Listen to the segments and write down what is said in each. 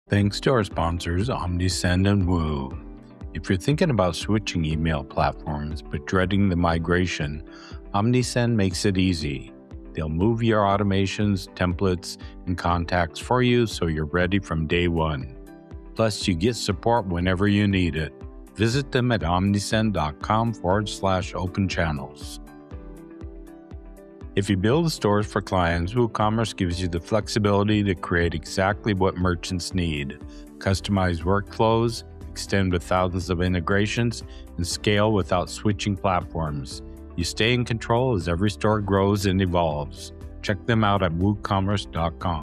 Thanks to our sponsors, Omnisend and Woo. If you're thinking about switching email platforms but dreading the migration, Omnisend makes it easy. They'll move your automations, templates, and contacts for you so you're ready from day one. Plus, you get support whenever you need it. Visit them at omnisend.com/open channels. If you build stores for clients, WooCommerce gives you the flexibility to create exactly what merchants need. Customize workflows, extend with thousands of integrations, and scale without switching platforms. You stay in control as every store grows and evolves. Check them out at woocommerce.com.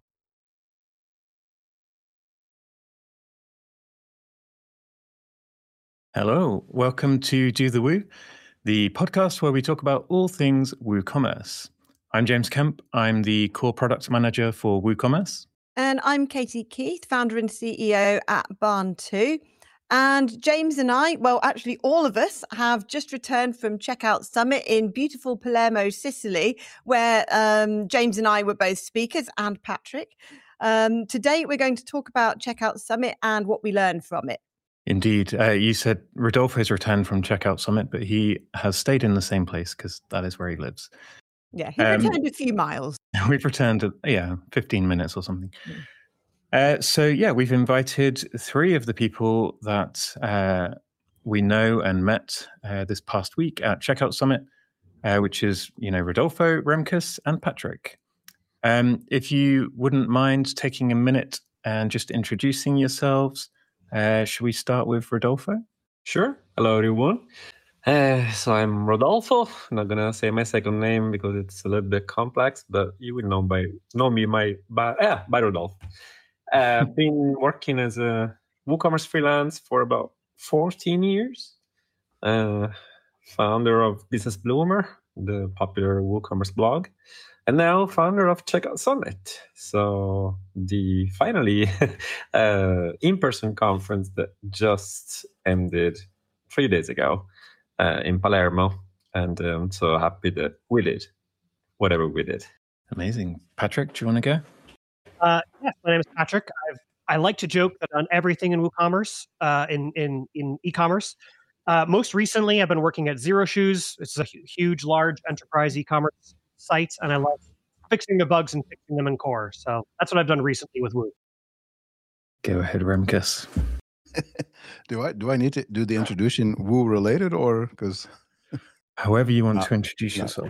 Hello, welcome to Do the Woo, the podcast where we talk about all things WooCommerce. I'm James Kemp. I'm the core product manager for WooCommerce. And I'm Katie Keith, founder and CEO at Barn2. And James and I, well, actually all of us have just returned from Checkout Summit in beautiful Palermo, Sicily, where James and I were both speakers, and Patrick. Today, we're going to talk about Checkout Summit and what we learned from it. Indeed. You said Rodolfo's returned from Checkout Summit, but he has stayed in the same place because that is where he lives. Yeah, he returned a few miles. We've returned, 15 minutes or something. We've invited three of the people that we know and met this past week at Checkout Summit, which is, Rodolfo, Remkus, and Patrick. If you wouldn't mind taking a minute and just introducing yourselves, should we start with Rodolfo? Sure. Hello, everyone. So I'm Rodolfo. I'm not gonna say my second name because it's a little bit complex, but you will know me by Rodolfo. I've been working as a WooCommerce freelance for about 14 years. Founder of Business Bloomer, the popular WooCommerce blog, and now founder of Checkout Summit. So the finally in-person conference that just ended 3 days ago. In Palermo, and I'm so happy that we did whatever we did. Amazing. Patrick, do you want to go? Yes, my name is Patrick. I like to joke that I've done everything in WooCommerce, in e-commerce. Most recently, I've been working at Zero Shoes. It's a huge, large enterprise e-commerce site, and I love fixing the bugs and fixing them in core. So that's what I've done recently with Woo. Go ahead, Remkus. Do I need to do the introduction Woo related, or because however you want to introduce yourself?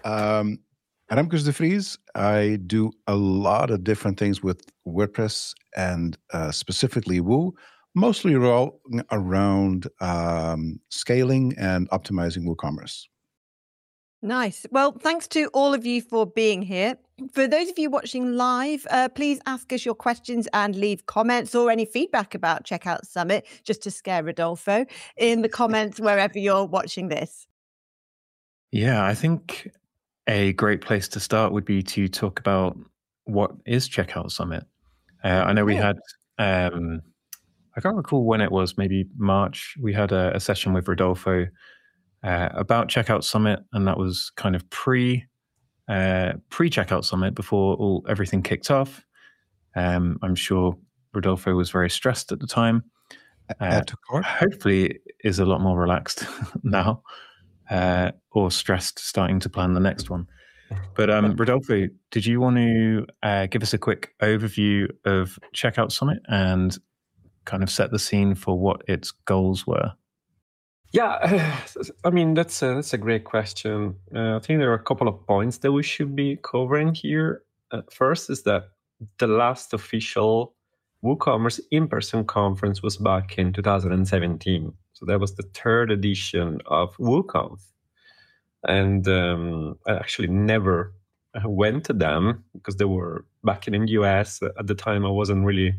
Remkus de Vries. I do a lot of different things with WordPress and specifically Woo, mostly around scaling and optimizing WooCommerce. Nice. Well, thanks to all of you for being here. For those of you watching live, please ask us your questions and leave comments or any feedback about Checkout Summit, just to scare Rodolfo, in the comments wherever you're watching this. Yeah, I think a great place to start would be to talk about what is Checkout Summit. I know we had, I can't recall when it was, maybe March, we had a session with Rodolfo about Checkout Summit, and that was kind of pre-Checkout Summit before everything kicked off. I'm sure Rodolfo was very stressed at the time. Hopefully is a lot more relaxed now, or stressed starting to plan the next one. But Rodolfo, did you want to give us a quick overview of Checkout Summit and kind of set the scene for what its goals were? Yeah, I mean, that's a great question. I think there are a couple of points that we should be covering here. First is that the last official WooCommerce in-person conference was back in 2017. So that was the third edition of WooConf. And I actually never went to them because they were back in the US. At the time, I wasn't really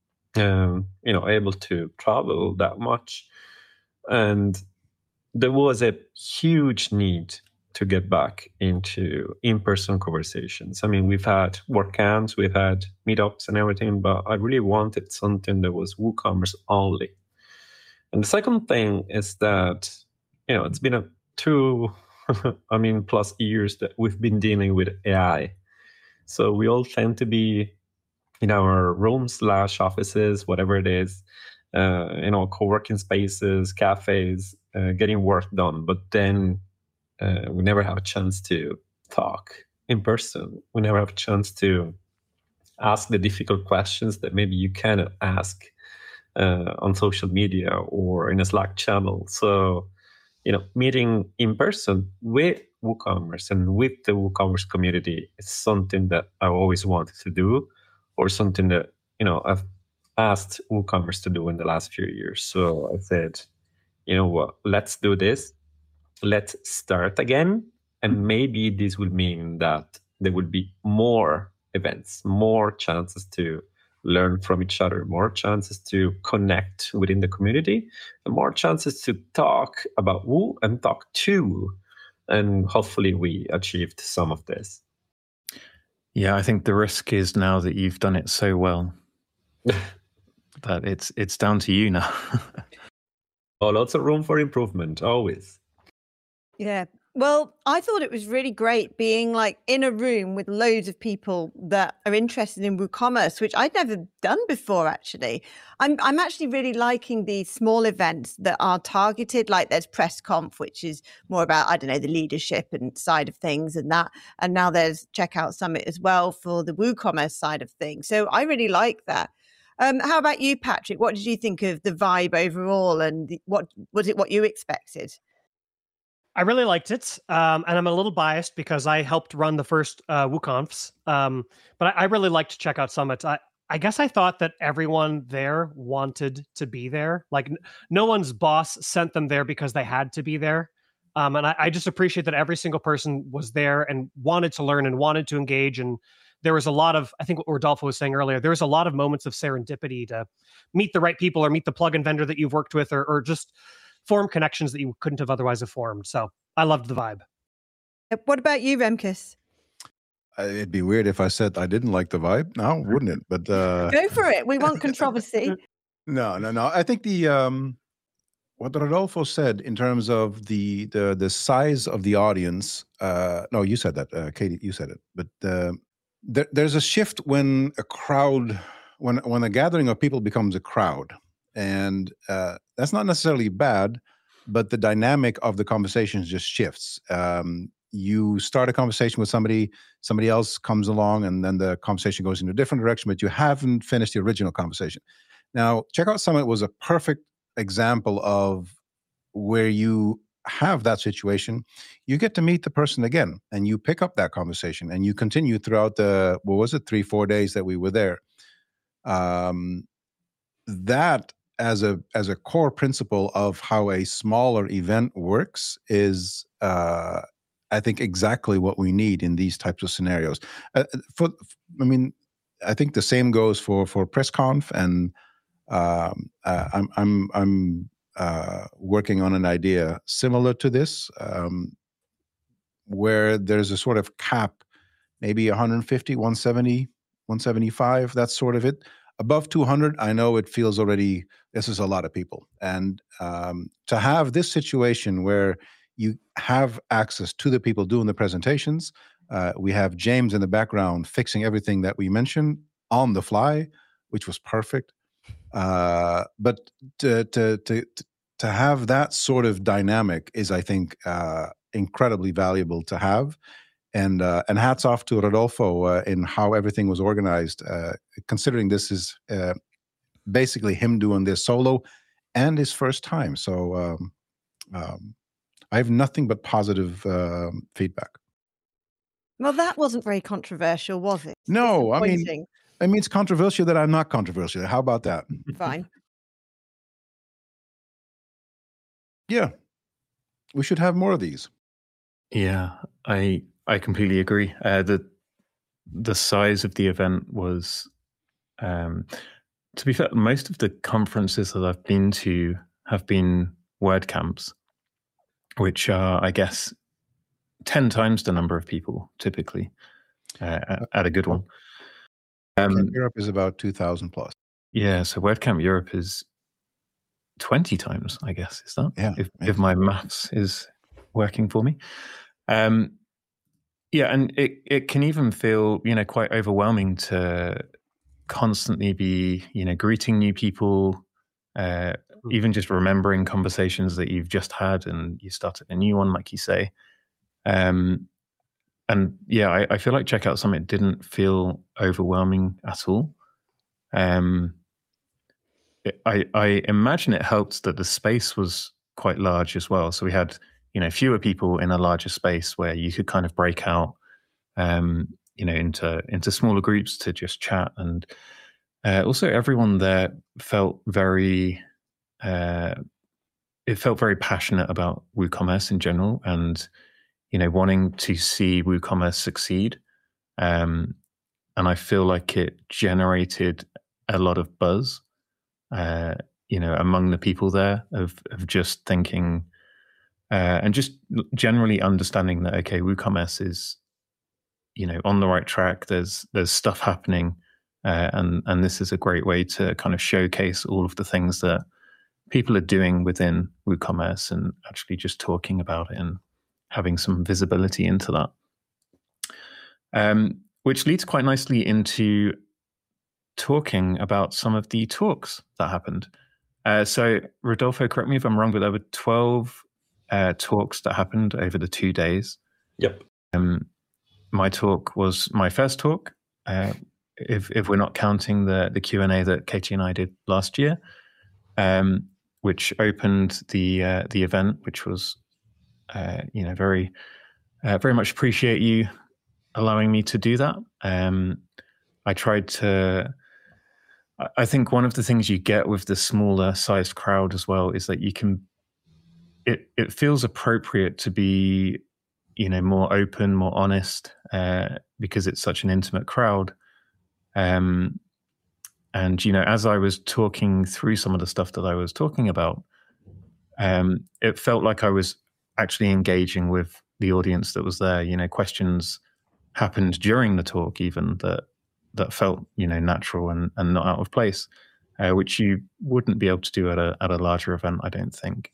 able to travel that much. And there was a huge need to get back into in-person conversations. I mean, we've had WordCamps, we've had meetups and everything, but I really wanted something that was WooCommerce only. And the second thing is that, it's been 2 plus years that we've been dealing with AI. So we all tend to be in our rooms/offices, whatever it is, co-working spaces, cafes, getting work done. But then we never have a chance to talk in person. We never have a chance to ask the difficult questions that maybe you cannot ask on social media or in a Slack channel. So, meeting in person with WooCommerce and with the WooCommerce community is something that I always wanted to do, or something that, I've asked WooCommerce to do in the last few years. So I said, you know what, let's do this. Let's start again. And maybe this will mean that there will be more events, more chances to learn from each other, more chances to connect within the community, and more chances to talk about Woo and talk to Woo. And hopefully we achieved some of this. Yeah, I think the risk is now that you've done it so well that it's down to you now. Oh, lots of room for improvement, always. Yeah. Well, I thought it was really great being like in a room with loads of people that are interested in WooCommerce, which I'd never done before, actually. I'm actually really liking these small events that are targeted, like there's PressConf, which is more about, I don't know, the leadership and side of things and that. And now there's Checkout Summit as well for the WooCommerce side of things. So I really like that. How about you, Patrick? What did you think of the vibe overall, and what was it what you expected? I really liked it, and I'm a little biased because I helped run the first WooConfs, but I really liked Checkout Summit. I guess I thought that everyone there wanted to be there. Like no one's boss sent them there because they had to be there. And I just appreciate that every single person was there and wanted to learn and wanted to engage. And there was a lot of, I think what Rodolfo was saying earlier, there was a lot of moments of serendipity to meet the right people or meet the plugin vendor that you've worked with, or just form connections that you couldn't have otherwise have formed. So I loved the vibe. What about you, Remkes? It'd be weird if I said I didn't like the vibe now, wouldn't it? But go for it. We want controversy. No. I think the what Rodolfo said in terms of the size of the audience. No, you said that, Katie. You said it. But there's a shift when a crowd, when a gathering of people becomes a crowd, and that's not necessarily bad, but the dynamic of the conversations just shifts. You start a conversation with somebody else comes along, and then the conversation goes in a different direction, but you haven't finished the original conversation. Now, Checkout Summit was a perfect example of where you have that situation. You get to meet the person again, and you pick up that conversation, and you continue throughout the, 3-4 days that we were there. That as a core principle of how a smaller event works is, I think, exactly what we need in these types of scenarios. I think the same goes for PressConf, and I'm working on an idea similar to this, where there's a sort of cap, maybe 150, 170, 175. That's sort of it. Above 200, I know it feels already, this is a lot of people. And to have this situation where you have access to the people doing the presentations, we have James in the background fixing everything that we mentioned on the fly, which was perfect. But to have that sort of dynamic is, I think, incredibly valuable to have. And hats off to Rodolfo in how everything was organized, considering this is basically him doing this solo and his first time. So I have nothing but positive feedback. Well, that wasn't very controversial, was it? No, I mean, it's controversial that I'm not controversial. How about that? Fine. Yeah. We should have more of these. Yeah, I completely agree. The size of the event was, to be fair, most of the conferences that I've been to have been WordCamps, which are, I guess, 10 times the number of people typically at a good one. Europe is about 2,000 plus. Yeah, so WordCamp Europe is 20 times, I guess, is that? Yeah. If my maths is working for me. Yeah, and it can even feel, quite overwhelming to constantly be, greeting new people, even just remembering conversations that you've just had and you started a new one, like you say. And yeah, I feel like Checkout Summit didn't feel overwhelming at all. I imagine it helped that the space was quite large as well. So we had, fewer people in a larger space where you could kind of break out, into smaller groups to just chat. And also everyone there felt very passionate about WooCommerce in general, and wanting to see WooCommerce succeed. And I feel like it generated a lot of buzz, among the people there of just thinking and just generally understanding that, okay, WooCommerce is, on the right track. There's stuff happening, and this is a great way to kind of showcase all of the things that people are doing within WooCommerce and actually just talking about it and having some visibility into that. Which leads quite nicely into talking about some of the talks that happened. So Rodolfo, correct me if I'm wrong, but there were 12 talks that happened over the 2 days. Yep. My talk was my first talk, if we're not counting the Q&A that Katie and I did last year, which opened the event, which was very much appreciate you allowing me to do that. I tried to. I think one of the things you get with the smaller sized crowd as well is that you can. It feels appropriate to be, more open, more honest, because it's such an intimate crowd. And as I was talking through some of the stuff that I was talking about, it felt like I was actually engaging with the audience that was there. Questions happened during the talk, even that felt natural and not out of place, which you wouldn't be able to do at a larger event, I don't think.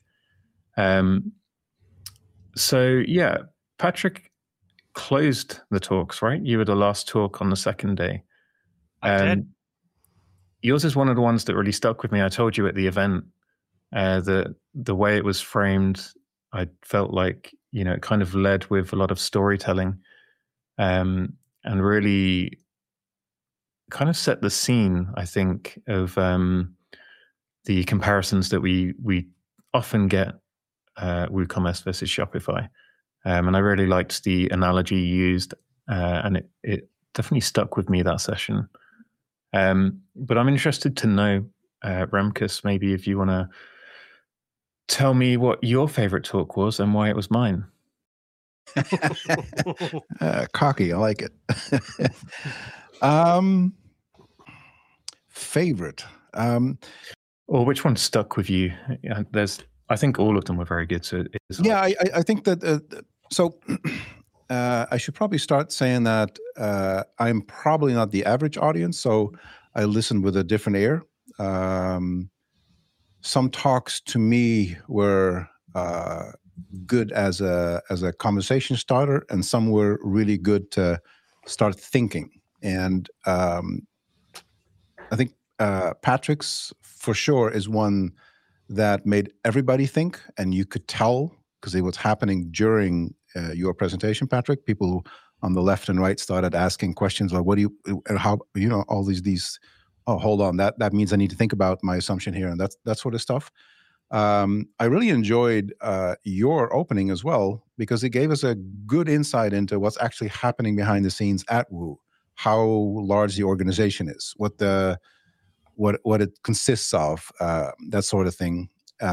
So yeah, Patrick closed the talks, right? You were the last talk on the second day. I did. Yours is one of the ones that really stuck with me. I told you at the event, the way it was framed, I felt like, it kind of led with a lot of storytelling, and really kind of set the scene, I think, of the comparisons that we often get, WooCommerce versus Shopify. And I really liked the analogy you used, and it definitely stuck with me that session. But I'm interested to know, Remkus, maybe if you want to tell me what your favorite talk was and why it was mine. Cocky, I like it. Favorite. Or which one stuck with you? I think all of them were very good. So yeah, I think that. I should probably start saying that I'm probably not the average audience, so I listen with a different ear. Some talks to me were good as a conversation starter, and some were really good to start thinking. And I think Patrick's for sure is one that made everybody think, and you could tell because it was happening during your presentation, Patrick. People on the left and right started asking questions like, "What do you? How all these? Oh, hold on, that means I need to think about my assumption here," and that sort of stuff. I really enjoyed your opening as well because it gave us a good insight into what's actually happening behind the scenes at Woo, how large the organization is, what it consists of, that sort of thing.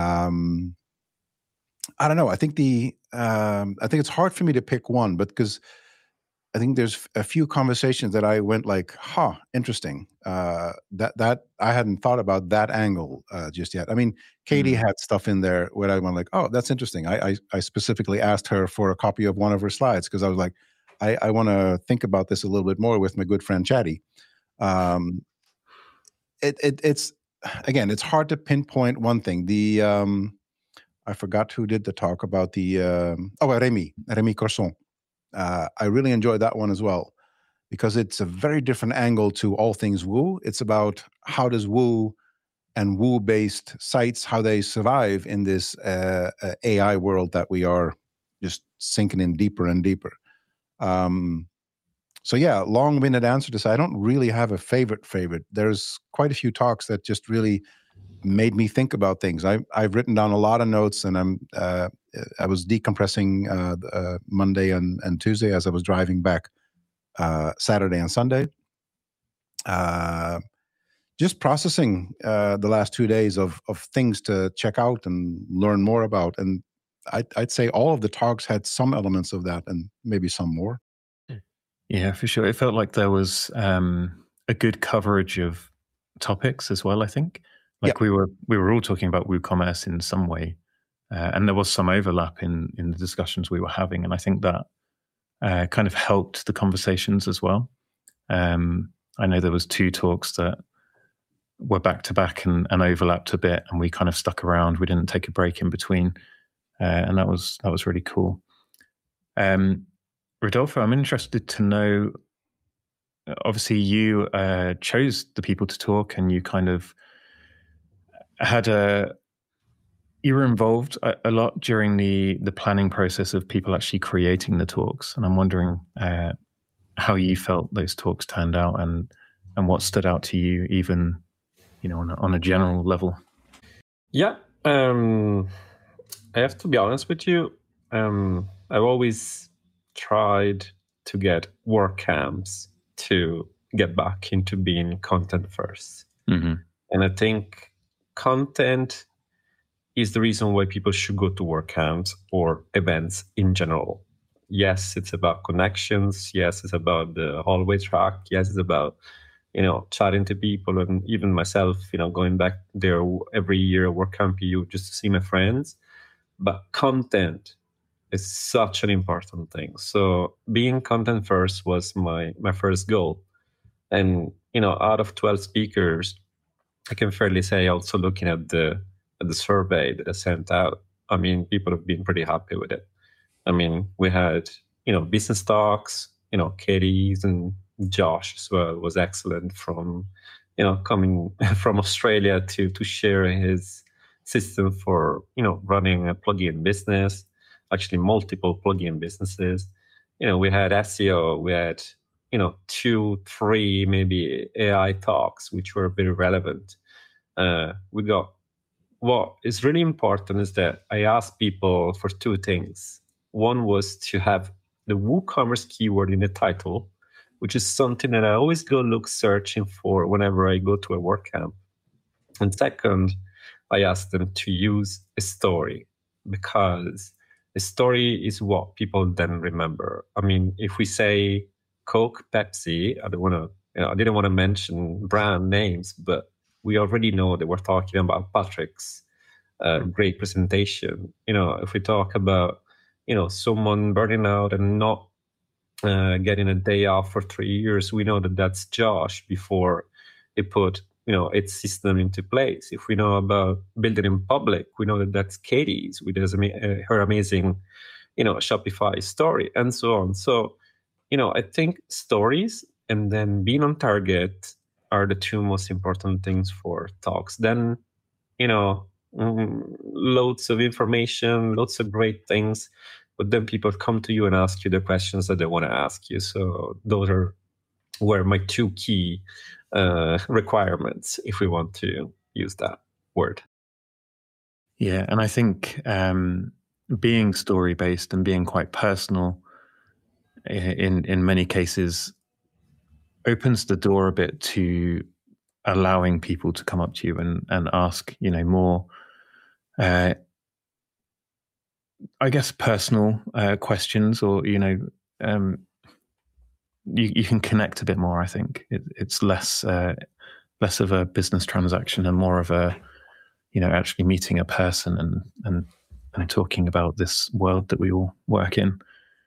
I don't know. I think it's hard for me to pick one, but because I think there's a few conversations that I went like, interesting. That I hadn't thought about that angle just yet. I mean, Katie had stuff in there where I went like, oh, that's interesting. I specifically asked her for a copy of one of her slides because I was like, I want to think about this a little bit more with my good friend Chatty. It's again, it's hard to pinpoint one thing. I forgot who did the talk about the Remy Corson. I really enjoyed that one as well. because it's a very different angle to all things Woo. It's about how does Woo and Woo-based sites, how they survive in this AI world that we are just sinking in deeper and deeper. So yeah, long-winded answer to say I don't really have a favorite. There's quite a few talks that just really made me think about things. I've written down a lot of notes, and I was decompressing Monday and Tuesday as I was driving back Saturday and Sunday. Just processing the last 2 days of things to check out and learn more about. And I'd say all of the talks had some elements of that and maybe some more. Yeah, for sure. It felt like there was a good coverage of topics as well, I think. Like we were all talking about WooCommerce in some way. And there was some overlap in the discussions we were having. And I think that kind of helped the conversations as well. I know there was 2 talks that were back to back and overlapped a bit, and we kind of stuck around. We didn't take a break in between. And that was really cool. Rodolfo, I'm interested to know, obviously you chose the people to talk, and you kind of you were involved a lot during the planning process of people actually creating the talks. And I'm wondering how you felt those talks turned out and what stood out to you, even, on a general level. Yeah. I have to be honest with you. I've always tried to get WordCamps to get back into being content first. Mm-hmm. And I think content is the reason why people should go to WordCamps or events in general. Yes, it's about connections. Yes, it's about the hallway track. Yes, it's about, chatting to people, and even myself, going back there every year at WordCamp EU just to see my friends. But content is such an important thing. So being content first was my first goal. And, out of 12 speakers, I can fairly say, also looking at the survey that I sent out, I mean, people have been pretty happy with it. I mean, we had, business talks, Katie's and Josh as well was excellent from, coming from Australia to share his system for, running a plugin business, actually multiple plugin businesses. We had SEO, we had, 2, 3 maybe AI talks, which were very relevant. What is really important is that I asked people for 2 things. One was to have the WooCommerce keyword in the title, which is something that I always go look searching for whenever I go to a WordCamp. And second, I asked them to use a story, because a story is what people then remember. I mean, if we say Coke, Pepsi, I didn't want to mention brand names, but we already know that we're talking about Patrick's great presentation. If we talk about, someone burning out and not getting a day off for 3 years, we know that that's Josh before he put, its system into place. If we know about building in public, we know that that's Katie's with her amazing, Shopify story and so on. So, I think stories and then being on target are the 2 most important things for talks. Then, loads of information, lots of great things, but then people come to you and ask you the questions that they want to ask you. So those were my 2 key requirements, if we want to use that word. Yeah, and I think being story-based and being quite personal in many cases opens the door a bit to allowing people to come up to you and ask, more, I guess, personal questions, or, you can connect a bit more. I think it's less of a business transaction and more of a, actually meeting a person and talking about this world that we all work in.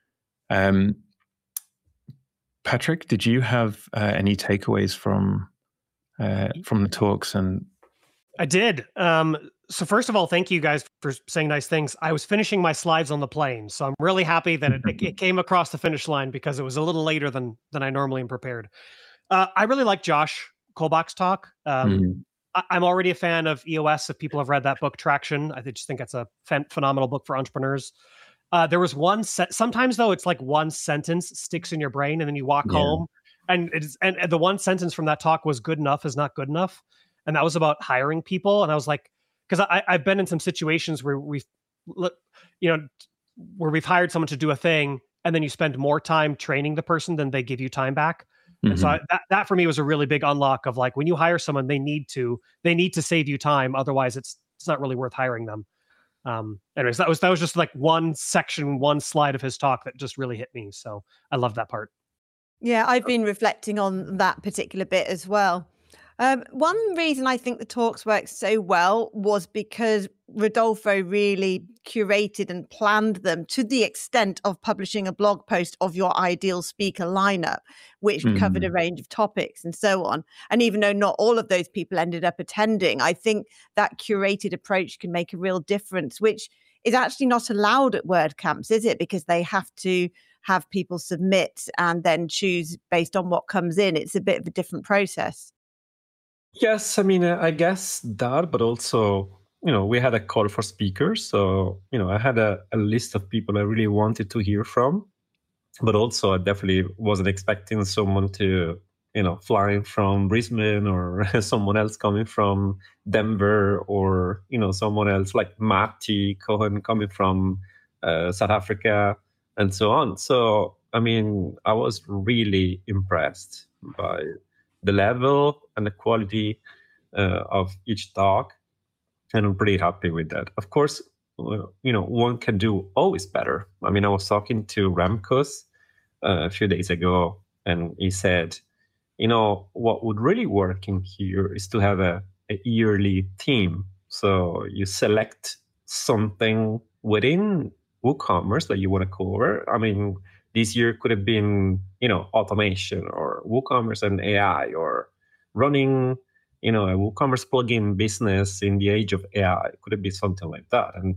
Patrick, did you have any takeaways from the talks? And I did. So first of all, thank you guys for saying nice things. I was finishing my slides on the plane, so I'm really happy that it came across the finish line because it was a little later than I normally am prepared. I really like Josh Kolbach's talk. I'm already a fan of EOS. If people have read that book, Traction, I just think it's a phenomenal book for entrepreneurs. There was one sometimes though, it's like one sentence sticks in your brain, and then you walk home, and the one sentence from that talk was "Good enough is not good enough," and that was about hiring people. And I was like, because I've been in some situations where we've hired someone to do a thing, and then you spend more time training the person than they give you time back. And so that for me was a really big unlock of like, when you hire someone, they need to save you time. Otherwise it's not really worth hiring them. Anyways, that was just like one slide of his talk that just really hit me. So I love that part. Yeah, I've been reflecting on that particular bit as well. One reason I think the talks worked so well was because Rodolfo really curated and planned them to the extent of publishing a blog post of your ideal speaker lineup, which covered a range of topics and so on. And even though not all of those people ended up attending, I think that curated approach can make a real difference, which is actually not allowed at WordCamps, is it? Because they have to have people submit and then choose based on what comes in. It's a bit of a different process. Yes, I mean, I guess that, but also, we had a call for speakers. So, I had a list of people I really wanted to hear from, but also I definitely wasn't expecting someone to, flying from Brisbane or someone else coming from Denver or, someone else like Matty Cohen coming from South Africa and so on. So, I mean, I was really impressed by the level and the quality of each talk, and I'm pretty happy with that. Of course, one can do always better. I mean, I was talking to Ramkos a few days ago, and he said, what would really work in here is to have a yearly theme. So you select something within WooCommerce that you want to cover. I mean, this year could have been, automation or WooCommerce and AI, or running, a WooCommerce plugin business in the age of AI. Could have been something like that. And,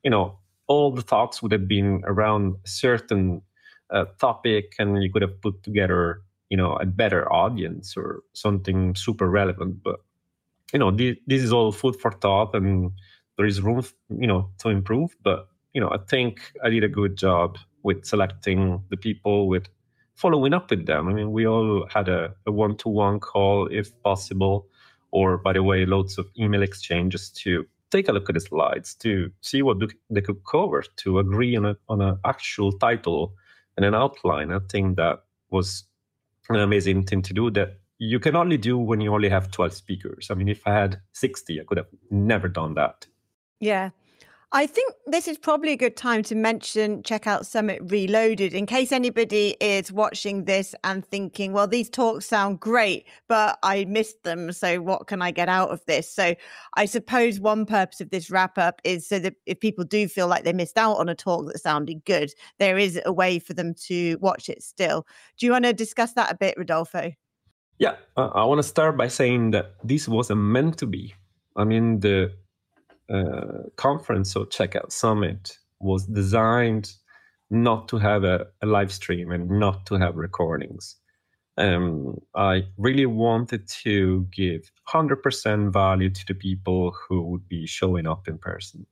all the talks would have been around a certain topic, and you could have put together, a better audience or something super relevant. But, this is all food for thought, and there is room, to improve. But, I think I did a good job with selecting the people, with following up with them. I mean, we all had a one-to-one call if possible, or, by the way, loads of email exchanges to take a look at the slides, to see what they could cover, to agree on an actual title and an outline. I think that was an amazing thing to do that you can only do when you only have 12 speakers. I mean, if I had 60, I could have never done that. Yeah. I think this is probably a good time to mention Checkout Summit Reloaded, in case anybody is watching this and thinking, well, these talks sound great, but I missed them. So what can I get out of this? So I suppose one purpose of this wrap up is so that if people do feel like they missed out on a talk that sounded good, there is a way for them to watch it still. Do you want to discuss that a bit, Rodolfo? Yeah, I want to start by saying that this wasn't meant to be. I mean, the conference or Checkout Summit was designed not to have a live stream and not to have recordings. I really wanted to give 100% value to the people who would be showing up in person.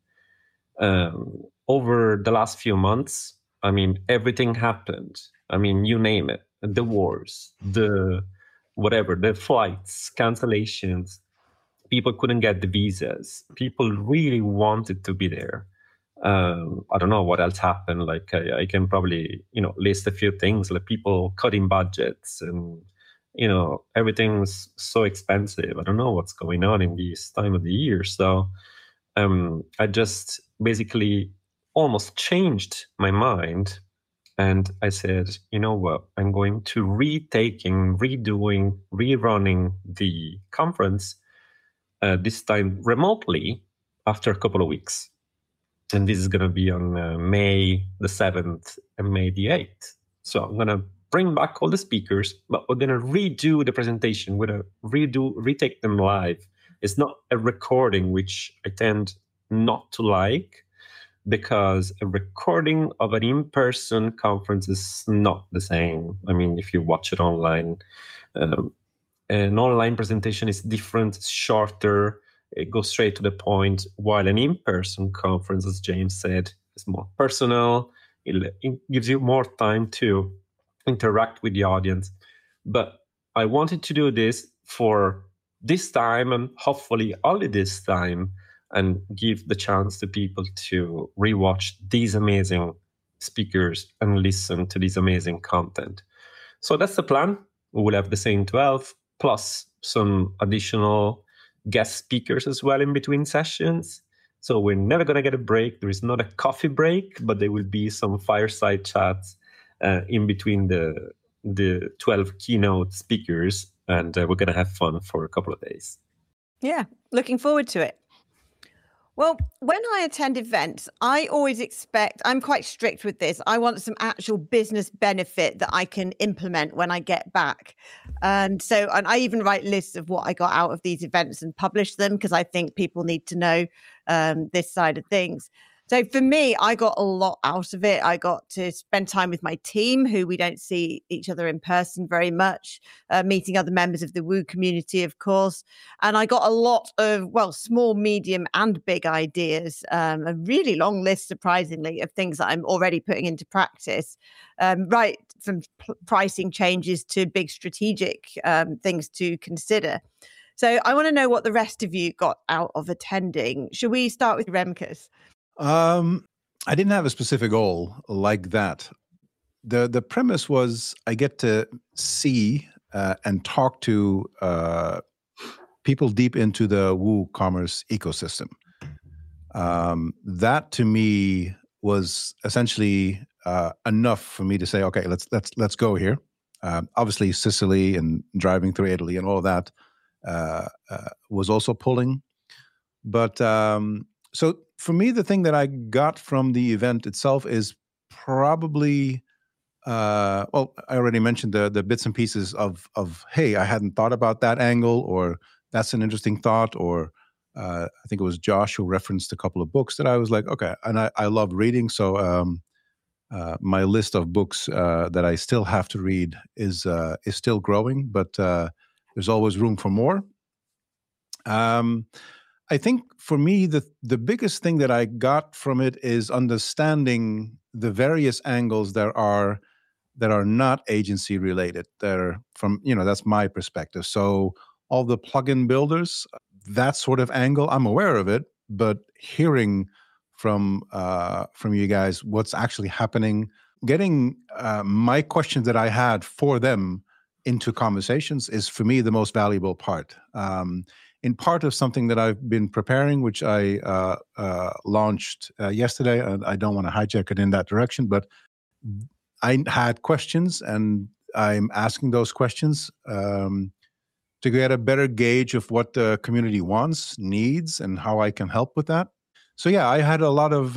Over the last few months, I mean, everything happened. I mean, you name it, the wars, the whatever, the flights, cancellations. People couldn't get the visas. People really wanted to be there. I don't know what else happened. Like I can probably, list a few things, like people cutting budgets and, everything's so expensive. I don't know what's going on in this time of the year. So I just basically almost changed my mind. And I said, you know what, I'm going to rerunning the conference, this time remotely, after a couple of weeks. And this is going to be on May the 7th and May the 8th. So I'm going to bring back all the speakers, but we're going to redo the presentation. We're going to retake them live It's not a recording, which I tend not to like, because a recording of an in-person conference is not the same. I mean, if you watch it online, an online presentation is different, it's shorter, it goes straight to the point, while an in-person conference, as James said, is more personal. It gives you more time to interact with the audience. But I wanted to do this for this time, and hopefully only this time, and give the chance to people to rewatch these amazing speakers and listen to this amazing content. So that's the plan. We will have the same 12, plus some additional guest speakers as well in between sessions. So we're never going to get a break. There is not a coffee break, but there will be some fireside chats in between the 12 keynote speakers, and we're going to have fun for a couple of days. Yeah, looking forward to it. Well, when I attend events, I always expect, I'm quite strict with this, I want some actual business benefit that I can implement when I get back. And I even write lists of what I got out of these events and publish them, because I think people need to know this side of things. So for me, I got a lot out of it. I got to spend time with my team, who we don't see each other in person very much, meeting other members of the Woo community, of course. And I got a lot of, small, medium and big ideas, a really long list, surprisingly, of things that I'm already putting into practice, right from pricing changes to big strategic things to consider. So I want to know what the rest of you got out of attending. Should we start with Remkes? I didn't have a specific goal like that. The premise was I get to see and talk to people deep into the WooCommerce ecosystem. That to me was essentially enough for me to say, okay, let's go here. Obviously, Sicily and driving through Italy and all of that was also pulling, but so for me, the thing that I got from the event itself is probably, I already mentioned the bits and pieces of, hey, I hadn't thought about that angle, or that's an interesting thought, or I think it was Josh who referenced a couple of books that I was like, okay, and I love reading, so my list of books that I still have to read is still growing, but there's always room for more. I think for me, the biggest thing that I got from it is understanding the various angles that are not agency related. They're from, that's my perspective. So all the plugin builders, that sort of angle, I'm aware of it, but hearing from you guys what's actually happening, getting my questions that I had for them into conversations is for me the most valuable part. In part of something that I've been preparing, which I launched yesterday, and I don't want to hijack it in that direction, but I had questions, and I'm asking those questions to get a better gauge of what the community wants, needs, and how I can help with that. So yeah, I had a lot of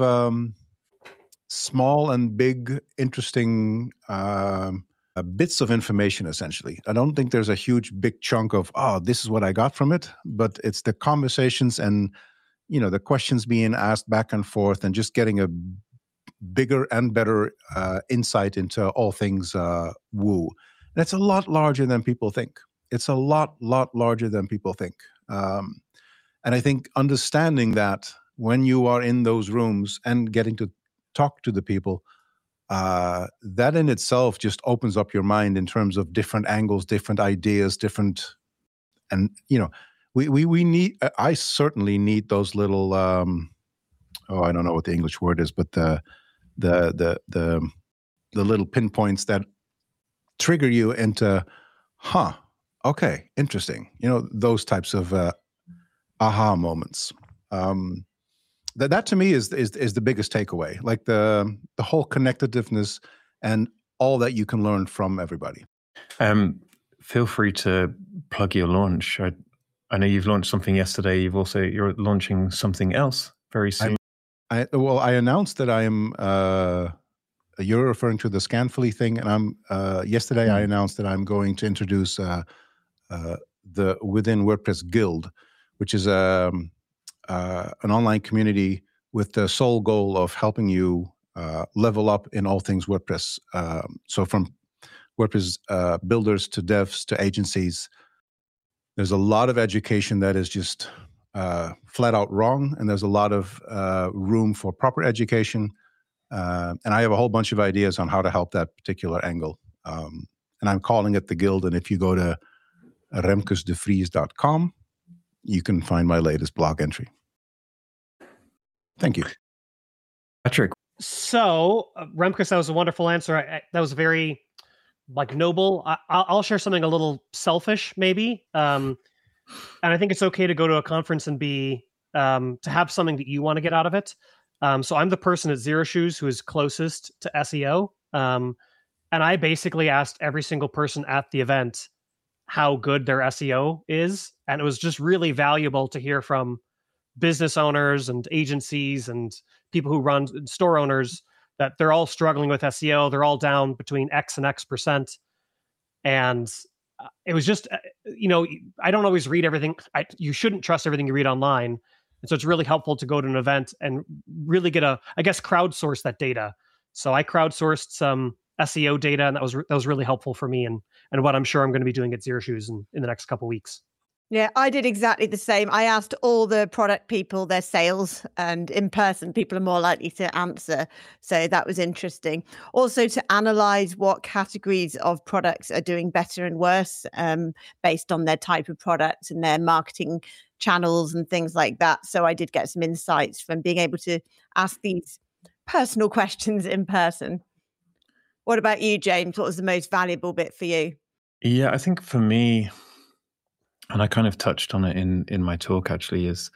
small and big, interesting bits of information, essentially. I don't think there's a huge, big chunk of, this is what I got from it, but it's the conversations and, the questions being asked back and forth, and just getting a bigger and better insight into all things Woo. And it's a lot larger than people think. It's a lot larger than people think. And I think understanding that when you are in those rooms and getting to talk to the people, that in itself just opens up your mind in terms of different angles, different ideas, and we need. I certainly need those little. I don't know what the English word is, but the little pinpoints that trigger you into, okay, interesting. Those types of aha moments. That to me is the biggest takeaway, like the whole connectedness and all that you can learn from everybody. Feel free to plug your launch. I know you've launched something yesterday. You're launching something else very soon. I announced that I am. You're referring to the Scanfully thing, and I'm. Yesterday, I announced that I'm going to introduce the Within WordPress Guild, which is an online community with the sole goal of helping you level up in all things WordPress. So from WordPress builders to devs to agencies, there's a lot of education that is just flat out wrong, and there's a lot of room for proper education. And I have a whole bunch of ideas on how to help that particular angle. And I'm calling it the Guild. And if you go to remkesdevries.com, you can find my latest blog entry. Thank you. Patrick. So, Remkes, that was a wonderful answer. That was very noble. I'll share something a little selfish, maybe. And I think it's okay to go to a conference and be to have something that you want to get out of it. So I'm the person at Zero Shoes who is closest to SEO. And I basically asked every single person at the event how good their SEO is. And it was just really valuable to hear from business owners and agencies and people who run store owners that they're all struggling with SEO. They're all down between X and X%. And it was just, I don't always read everything. You shouldn't trust everything you read online. And so it's really helpful to go to an event and really get crowdsource that data. So I crowdsourced some SEO data, and that was really helpful for me and what I'm sure I'm going to be doing at Zero Shoes in the next couple of weeks. Yeah, I did exactly the same. I asked all the product people their sales, and in person, people are more likely to answer. So that was interesting. Also, to analyze what categories of products are doing better and worse based on their type of product and their marketing channels and things like that. So I did get some insights from being able to ask these personal questions in person. What about you, James? What was the most valuable bit for you? Yeah, I think for me, and I kind of touched on it in my talk actually, is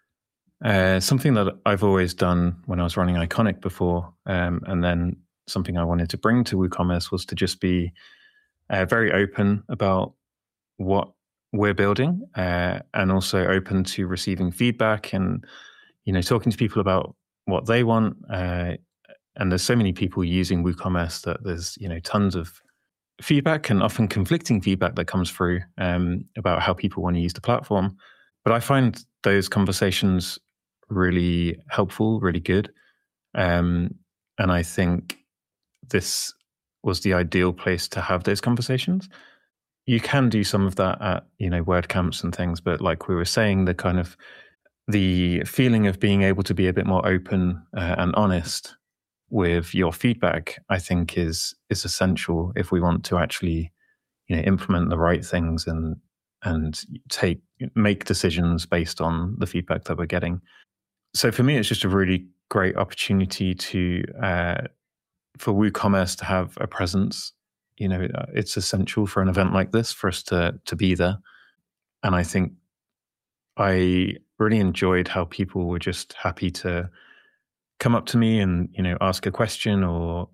something that I've always done when I was running Iconic before. And then something I wanted to bring to WooCommerce was to just be very open about what we're building and also open to receiving feedback and, talking to people about what they want. And there's so many people using WooCommerce that there's, tons of feedback and often conflicting feedback that comes through about how people want to use the platform. But I find those conversations really helpful, really good. And I think this was the ideal place to have those conversations. You can do some of that at, WordCamps and things, but like we were saying, the feeling of being able to be a bit more open and honest with your feedback, I think is essential if we want to actually, implement the right things and make decisions based on the feedback that we're getting. So for me, it's just a really great opportunity for WooCommerce to have a presence. It's essential for an event like this for us to be there. And I think I really enjoyed how people were just happy to come up to me and, ask a question or,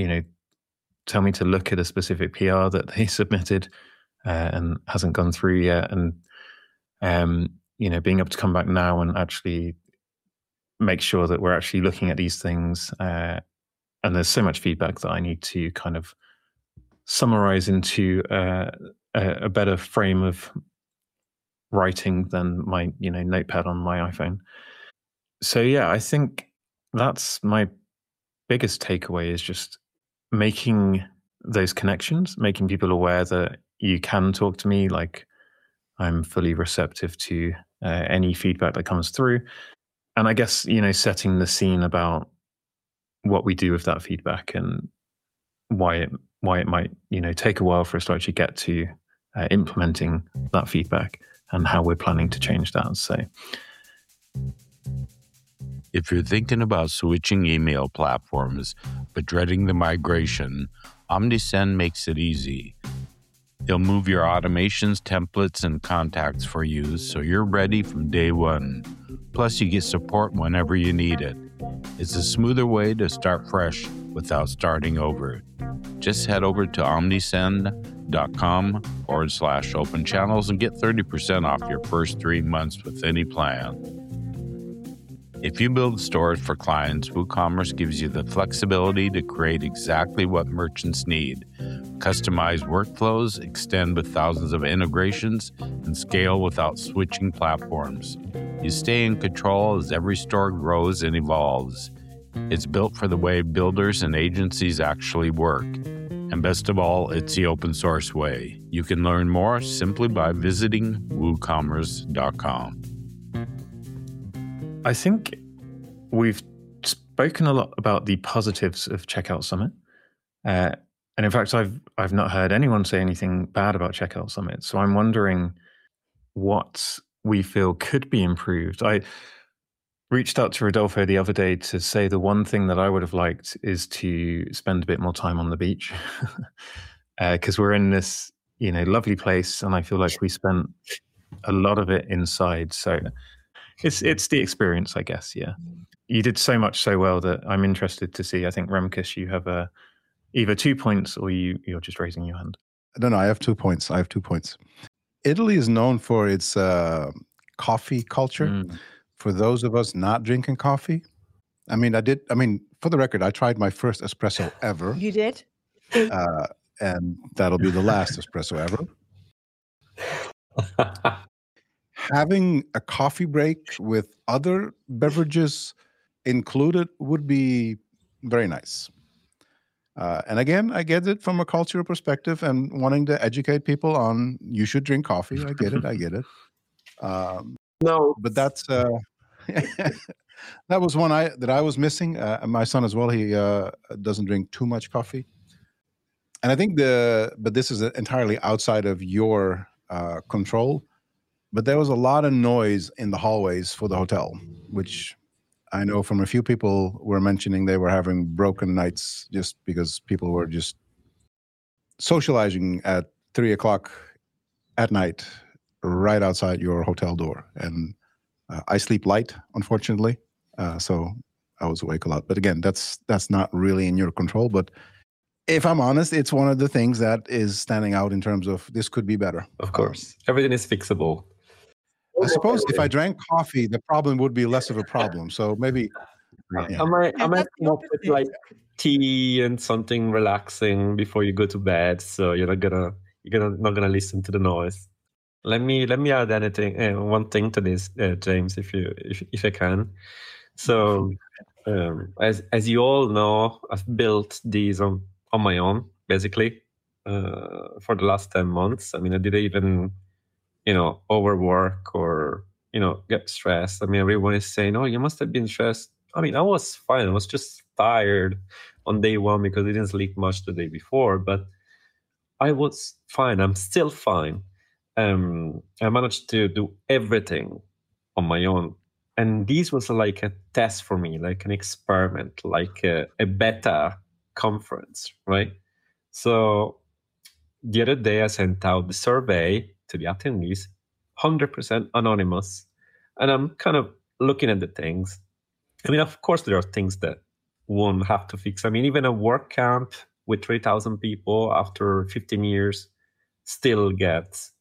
tell me to look at a specific PR that they submitted and hasn't gone through yet. And, being able to come back now and actually make sure that we're actually looking at these things. And there's so much feedback that I need to kind of summarize into a better frame of writing than my, notepad on my iPhone. So, yeah, I think that's my biggest takeaway is just making those connections, making people aware that you can talk to me. Like I'm fully receptive to any feedback that comes through. And I guess, setting the scene about what we do with that feedback and why it might, take a while for us to actually get to implementing that feedback and how we're planning to change that. So if you're thinking about switching email platforms but dreading the migration, Omnisend makes it easy. They'll move your automations, templates, and contacts for you so you're ready from day one. Plus, you get support whenever you need it. It's a smoother way to start fresh without starting over. Just head over to omnisend.com/open channels and get 30% off your first 3 months with any plan. If you build stores for clients, WooCommerce gives you the flexibility to create exactly what merchants need, Customize workflows, extend with thousands of integrations, and scale without switching platforms. You stay in control as every store grows and evolves. It's built for the way builders and agencies actually work. And best of all, it's the open source way. You can learn more simply by visiting woocommerce.com. I think we've spoken a lot about the positives of Checkout Summit. And in fact, I've not heard anyone say anything bad about Checkout Summit. So I'm wondering what we feel could be improved. I reached out to Rodolfo the other day to say the one thing that I would have liked is to spend a bit more time on the beach, because we're in this, lovely place, and I feel like we spent a lot of it inside. So it's the experience, I guess. Yeah, you did so much so well that I'm interested to see. I think Remkus, you have either 2 points or you're just raising your hand. No, I have 2 points. Italy is known for its coffee culture. For those of us not drinking coffee, for the record, I tried my first espresso ever. You did? And that'll be the last espresso ever. Having a coffee break with other beverages included would be very nice. And again, I get it from a cultural perspective and wanting to educate people on you should drink coffee. I get it. No, but that's that was one that I was missing. My son as well. He doesn't drink too much coffee, and I think but this is entirely outside of your control. But there was a lot of noise in the hallways for the hotel, which I know from a few people were mentioning they were having broken nights just because people were just socializing at 3:00 at night right outside your hotel door. And I sleep light, unfortunately, so I was awake a lot. But again, that's not really in your control. But if I'm honest, it's one of the things that is standing out in terms of this could be better. Of course, everything is fixable. I suppose if I drank coffee, the problem would be less of a problem. So maybe I might come up with like tea and something relaxing before you go to bed, so you're not gonna listen to the noise. Let me add one thing to this, James, if I can. So, as you all know, I've built these on my own, basically, for the last 10 months. I mean, I didn't even, overwork or, get stressed. I mean, everyone is saying, oh, you must have been stressed. I mean, I was fine. I was just tired on day one because I didn't sleep much the day before, but I was fine. I'm still fine. I managed to do everything on my own. And this was like a test for me, like an experiment, like a beta conference, right? So the other day I sent out the survey to the attendees, 100% anonymous. And I'm kind of looking at the things. I mean, of course, there are things that one have to fix. I mean, even a work camp with 3,000 people after 15 years still gets,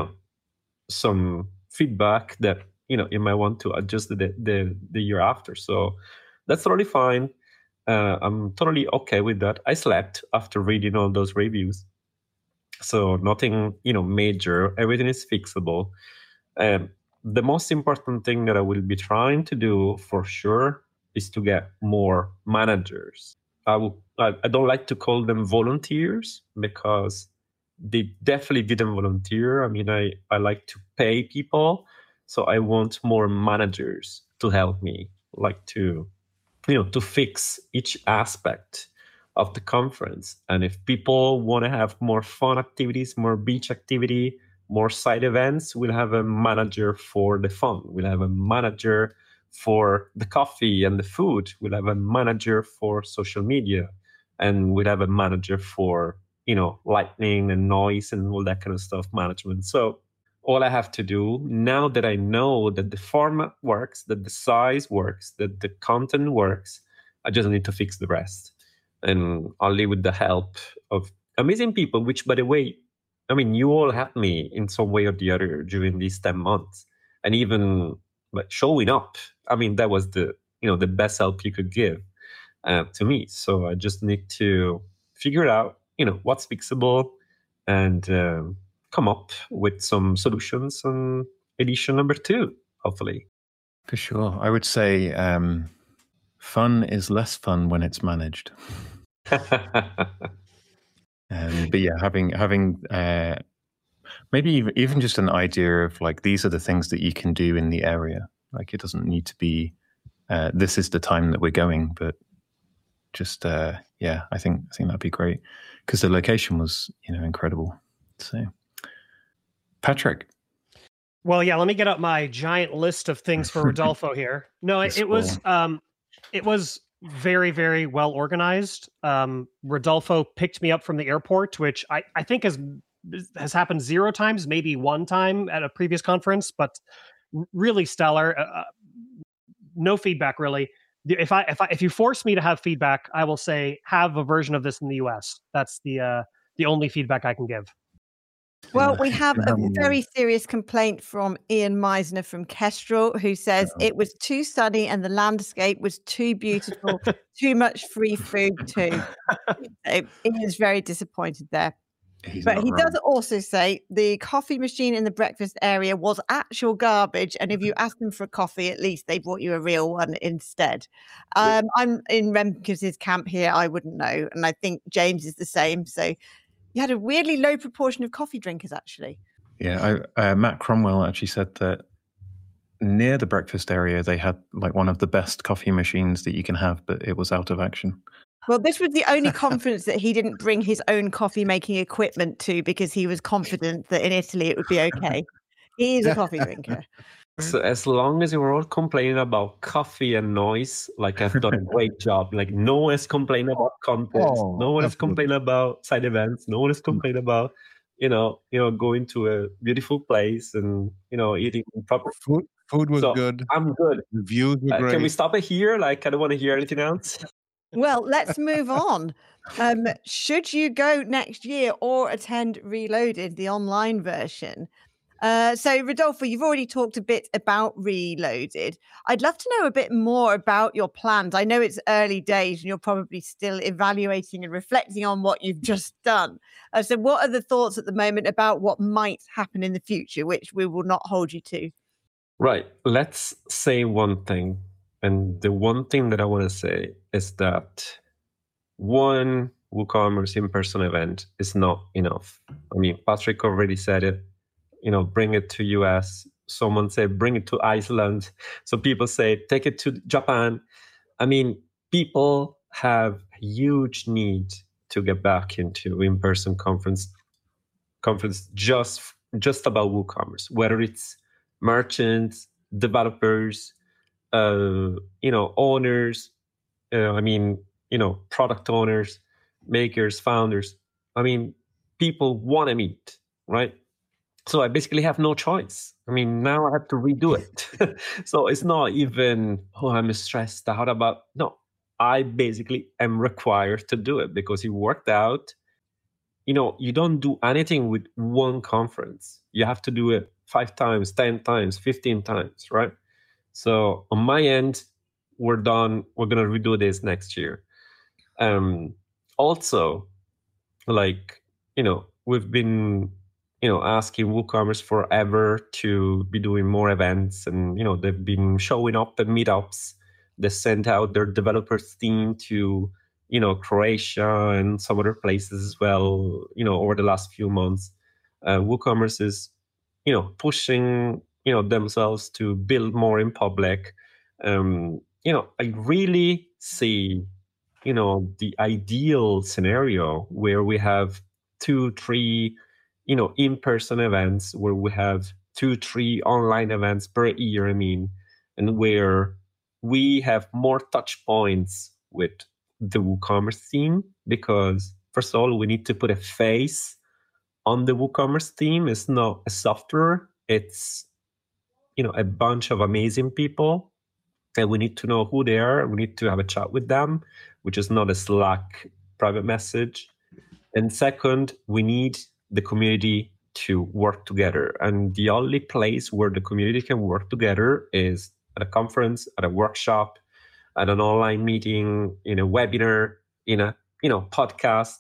some feedback that, you might want to adjust the year after. So that's totally fine. I'm totally okay with that. I slept after reading all those reviews. So nothing, major. Everything is fixable. The most important thing that I will be trying to do for sure is to get more managers. I don't like to call them volunteers because they definitely didn't volunteer. I mean, I like to pay people. So I want more managers to help me, like to fix each aspect of the conference. And if people want to have more fun activities, more beach activity, more side events, we'll have a manager for the fun. We'll have a manager for the coffee and the food. We'll have a manager for social media. And we'll have a manager for, lightning and noise and all that kind of stuff management. So all I have to do now that I know that the format works, that the size works, that the content works, I just need to fix the rest. And only with the help of amazing people, which, by the way, I mean, you all helped me in some way or the other during these 10 months. And even showing up, I mean, that was the best help you could give to me. So I just need to figure it out, what's fixable, and come up with some solutions on edition number 2, hopefully. For sure. I would say fun is less fun when it's managed. But yeah, having maybe even just an idea of like, these are the things that you can do in the area. Like, it doesn't need to be this is the time that we're going, but just I think that'd be great, because the location was incredible. So, Patrick. Well, yeah, let me get up my giant list of things for Rodolfo here. No, it was very, very well organized. Rodolfo picked me up from the airport, which I think has happened 0 times, maybe 1 time at a previous conference, but really stellar. No feedback really. If you force me to have feedback, I will say have a version of this in the US. That's the only feedback I can give. Well, we have a very serious complaint from Ian Meisner from Kestrel, who says it was too sunny and the landscape was too beautiful, too much free food too. So Ian is very disappointed there. But he does also say the coffee machine in the breakfast area was actual garbage, and if you asked them for a coffee, at least they brought you a real one instead. I'm in Remkus' camp here. I wouldn't know, and I think James is the same. So you had a weirdly low proportion of coffee drinkers, actually. Yeah, Matt Cromwell actually said that near the breakfast area, they had like one of the best coffee machines that you can have, but it was out of action. Well, this was the only conference that he didn't bring his own coffee making equipment to, because he was confident that in Italy it would be okay. He is a coffee drinker. So as long as you're all complaining about coffee and noise, like I've done a great job. Like no one is complaining about context, no one is complaining about side events, no one is complaining about going to a beautiful place and eating proper food. Food was good. I'm good. The views were great. Can we stop it here? Like I don't want to hear anything else. Well, let's move on. Should you go next year or attend Reloaded, the online version? So, Rodolfo, you've already talked a bit about Reloaded. I'd love to know a bit more about your plans. I know it's early days and you're probably still evaluating and reflecting on what you've just done. So what are the thoughts at the moment about what might happen in the future, which we will not hold you to? Right. Let's say one thing. And the one thing that I want to say is that one WooCommerce in-person event is not enough. I mean, Patrick already said it, bring it to US. Someone said, bring it to Iceland. So people say, take it to Japan. I mean, people have a huge need to get back into in-person conference just about WooCommerce, whether it's merchants, developers, owners, product owners, makers, founders. I mean, people want to meet, right? So I basically have no choice. I mean, now I have to redo it. So it's not even, I'm stressed out about, no, I basically am required to do it because it worked out. You don't do anything with one conference. You have to do it 5 times, 10 times, 15 times, right? So on my end, we're done. We're going to redo this next year. Also, we've been, asking WooCommerce forever to be doing more events. And, they've been showing up at meetups. They sent out their developers team to, Croatia and some other places as well, over the last few months. WooCommerce is, pushing themselves to build more in public. I really see, the ideal scenario where we have 2-3, in-person events, where we have 2-3 online events per year, and where we have more touch points with the WooCommerce team, because first of all, we need to put a face on the WooCommerce team. It's not a software. It's, a bunch of amazing people, and we need to know who they are. We need to have a chat with them, which is not a Slack private message. And second, we need the community to work together. And the only place where the community can work together is at a conference, at a workshop, at an online meeting, in a webinar, in a, podcast.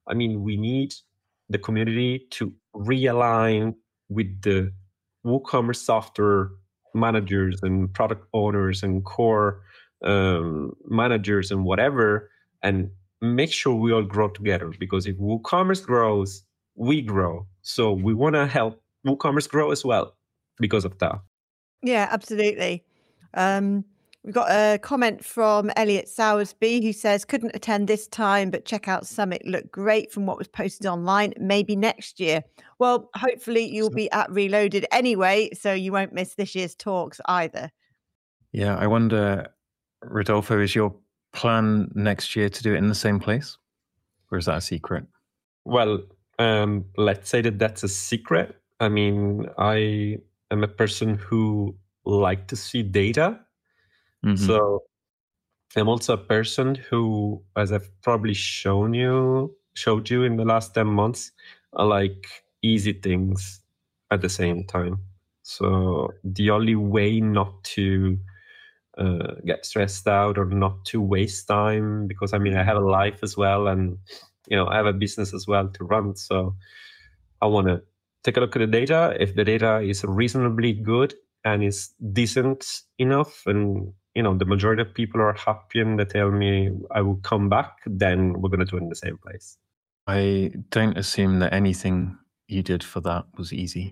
I mean, we need the community to realign with the WooCommerce software managers and product owners and core managers and whatever, and make sure we all grow together. Because if WooCommerce grows, we grow. So we want to help WooCommerce grow as well because of that. Yeah, absolutely. We've got a comment from Elliot Sowersby who says, couldn't attend this time, but Checkout Summit looked great from what was posted online. Maybe next year. Well, hopefully you'll be at Reloaded anyway, so you won't miss this year's talks either. Yeah, I wonder, Rodolfo, is your plan next year to do it in the same place? Or is that a secret? Well, let's say that that's a secret. I mean, I am a person who like to see data. Mm-hmm. So I'm also a person who, as I've probably showed you in the last 10 months, I like easy things at the same time. So the only way not to get stressed out or not to waste time, because I mean, I have a life as well, and I have a business as well to run. So I want to take a look at the data. If the data is reasonably good and is decent enough, and the majority of people are happy and they tell me I will come back, then we're going to do it in the same place. I don't assume that anything you did for that was easy.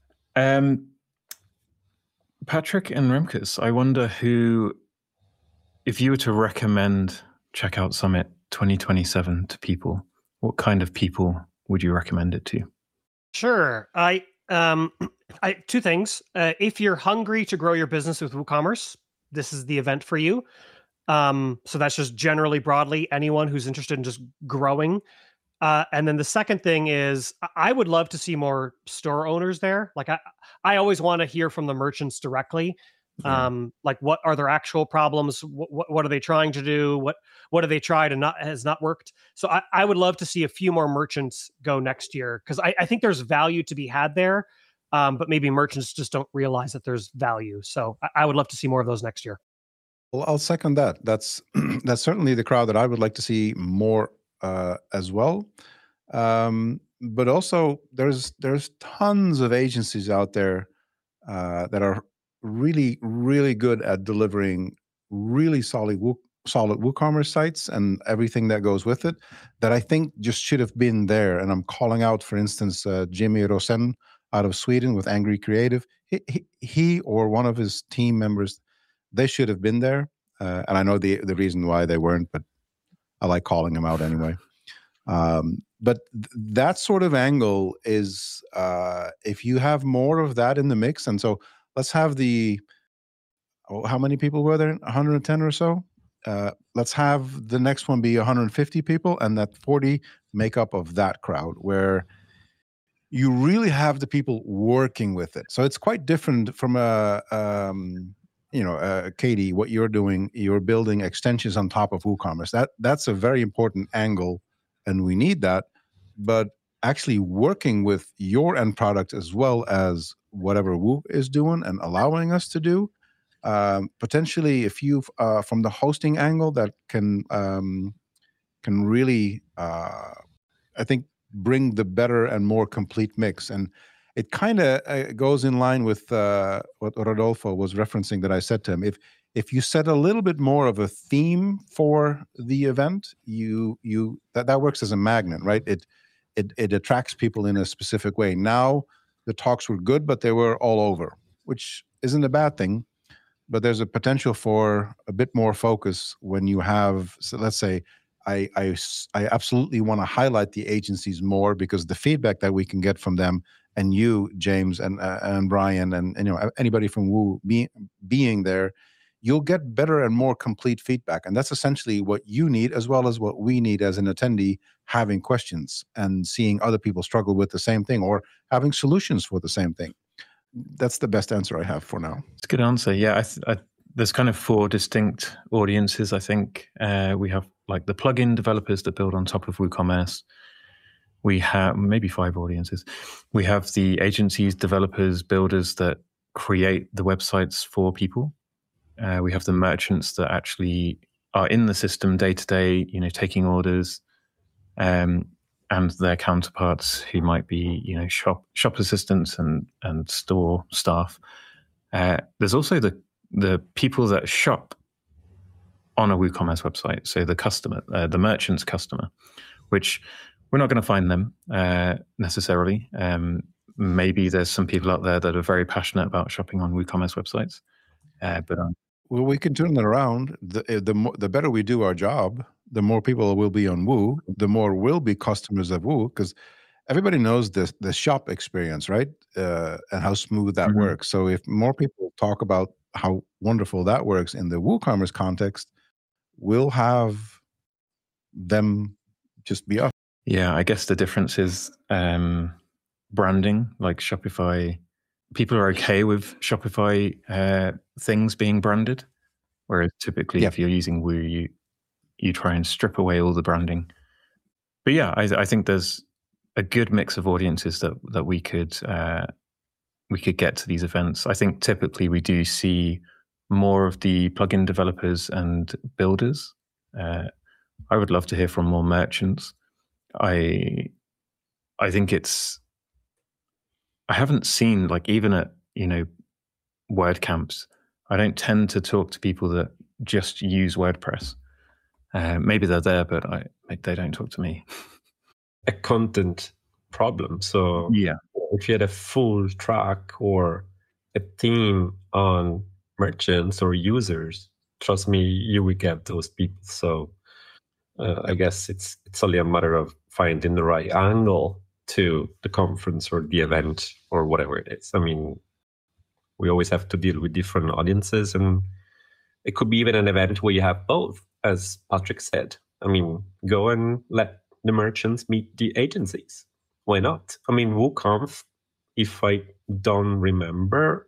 Patrick and Remkes, I wonder if you were to recommend Checkout Summit 2027 to people, what kind of people would you recommend it to? Sure. I two things. If you're hungry to grow your business with WooCommerce, this is the event for you. So that's just generally broadly anyone who's interested in just growing. And then the second thing is I would love to see more store owners there. Like I always want to hear from the merchants directly. Like what are their actual problems? What are they trying to do? What have they tried and has not worked? So I would love to see a few more merchants go next year, because I think there's value to be had there. But maybe merchants just don't realize that there's value. So I would love to see more of those next year. Well, I'll second that. That's certainly the crowd that I would like to see more as well. But also there's tons of agencies out there that are really, really good at delivering really solid WooCommerce sites and everything that goes with it, that I think just should have been there. And I'm calling out, for instance, Jimmy Rosen out of Sweden with Angry Creative. He or one of his team members, they should have been there. And I know the reason why they weren't, but I like calling them out anyway. But that sort of angle is, if you have more of that in the mix, and so let's have how many people were there? 110 or so? Let's have the next one be 150 people, and that 40 make up of that crowd, where you really have the people working with it. So it's quite different from Katie, what you're doing. You're building extensions on top of WooCommerce. That's a very important angle, and we need that. But actually working with your end product as well as whatever Woo is doing and allowing us to do, potentially if you from the hosting angle, that can really I think bring the better and more complete mix. And it kind of goes in line with what Rodolfo was referencing that I said to him. If you set a little bit more of a theme for the event, that works as a magnet, right? It attracts people in a specific way. Now the talks were good, but they were all over, which isn't a bad thing. But there's a potential for a bit more focus when you have, so let's say, I absolutely want to highlight the agencies more, because the feedback that we can get from them, and you, James, and Brian, and anybody from Woo being there, you'll get better and more complete feedback. And that's essentially what you need, as well as what we need as an attendee, having questions and seeing other people struggle with the same thing or having solutions for the same thing. That's the best answer I have for now. It's a good answer. Yeah, there's kind of 4 distinct audiences, I think. We have like the plugin developers that build on top of WooCommerce. We have maybe 5 audiences. We have the agencies, developers, builders that create the websites for people. We have the merchants that actually are in the system day to day, taking orders. And and their counterparts who might be, shop assistants and store staff. There's also the people that shop on a WooCommerce website. So the customer, the merchant's customer, which we're not going to find them necessarily. Maybe there's some people out there that are very passionate about shopping on WooCommerce websites. But well, we can turn it around. The better we do our job, the more people will be on Woo, the more will be customers of Woo, because everybody knows the shop experience, right? And how smooth that works. So if more people talk about how wonderful that works in the WooCommerce context, we'll have them just be up. Yeah, I guess the difference is branding. Like Shopify, people are okay with Shopify things being branded, whereas typically if you're using Woo, you try and strip away all the branding. But yeah, I think there's a good mix of audiences that we could get to these events. I think typically we do see more of the plugin developers and builders. I would love to hear from more merchants. I think I haven't seen, like, even at WordCamps, I don't tend to talk to people that just use WordPress. Maybe they're there, but they don't talk to me. A content problem. So yeah, if you had a full track or a theme on merchants or users, trust me, you will get those people. So I guess it's only a matter of finding the right angle to the conference or the event or whatever it is. I mean, we always have to deal with different audiences, and it could be even an event where you have both, as Patrick said. I mean, go and let the merchants meet the agencies. Why not? I mean, WooConf, if I don't remember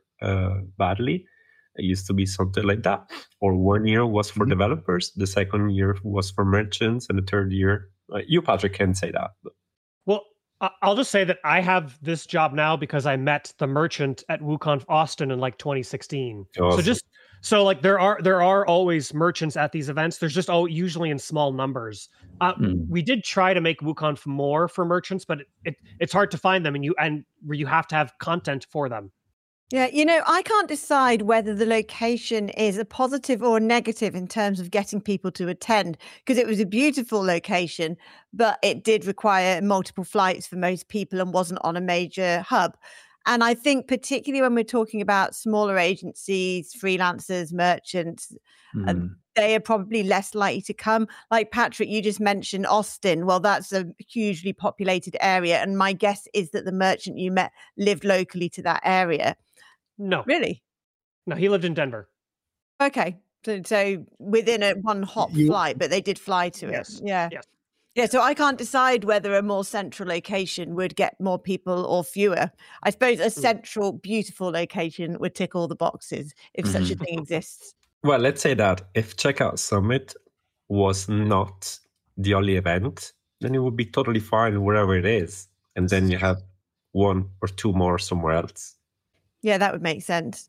badly, it used to be something like that. Or 1 year was for developers, the second year was for merchants, and the third year, you, Patrick, can say that. Well, I'll just say that I have this job now because I met the merchant at WooConf Austin in like 2016. Awesome. So like there are always merchants at these events. There's just usually in small numbers. We did try to make WooConf more for merchants, but it's hard to find them, and you have to have content for them. Yeah, I can't decide whether the location is a positive or a negative in terms of getting people to attend, because it was a beautiful location, but it did require multiple flights for most people and wasn't on a major hub. And I think particularly when we're talking about smaller agencies, freelancers, merchants, they are probably less likely to come. Like Patrick, you just mentioned Austin. Well, that's a hugely populated area. And my guess is that the merchant you met lived locally to that area. No. Really? No, he lived in Denver. Okay. So within a one hop flight, but they did fly to it. Yeah. Yes. Yeah, so I can't decide whether a more central location would get more people or fewer. I suppose a central, beautiful location would tick all the boxes if such a thing exists. Well, let's say that if Checkout Summit was not the only event, then it would be totally fine wherever it is. And then you have one or two more somewhere else. Yeah, that would make sense.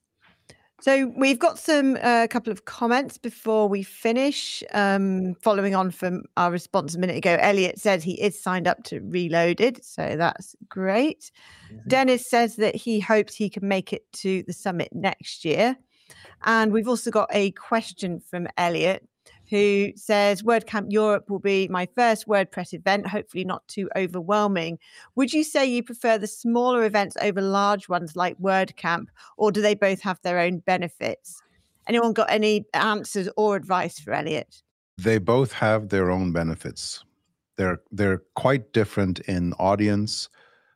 So we've got a couple of comments before we finish. Following on from our response a minute ago, Elliot said he is signed up to Reloaded, so that's great. Dennis says that he hopes he can make it to the summit next year. And we've also got a question from Elliot, who says, WordCamp Europe will be my first WordPress event, hopefully not too overwhelming. Would you say you prefer the smaller events over large ones like WordCamp, or do they both have their own benefits? Anyone got any answers or advice for Elliot? They both have their own benefits. They're quite different in audience,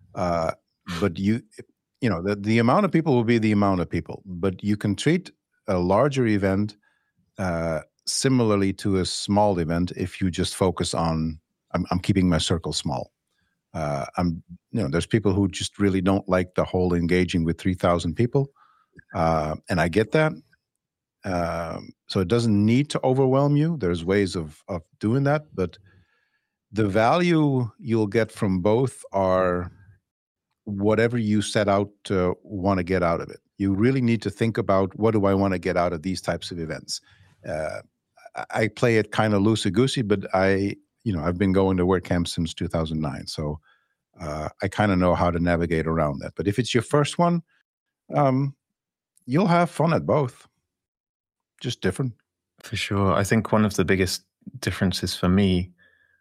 but the amount of people will be the amount of people, but you can treat a larger event similarly to a small event if you just focus on, I'm keeping my circle small. There's people who just really don't like the whole engaging with 3,000 people, and I get that. So it doesn't need to overwhelm you. There's ways of doing that, but the value you'll get from both are whatever you set out to want to get out of it. You really need to think about, what do I want to get out of these types of events? I play it kind of loosey-goosey, but I've been going to WordCamp since 2009, so I kind of know how to navigate around that. But if it's your first one, you'll have fun at both, just different. For sure. I think one of the biggest differences for me,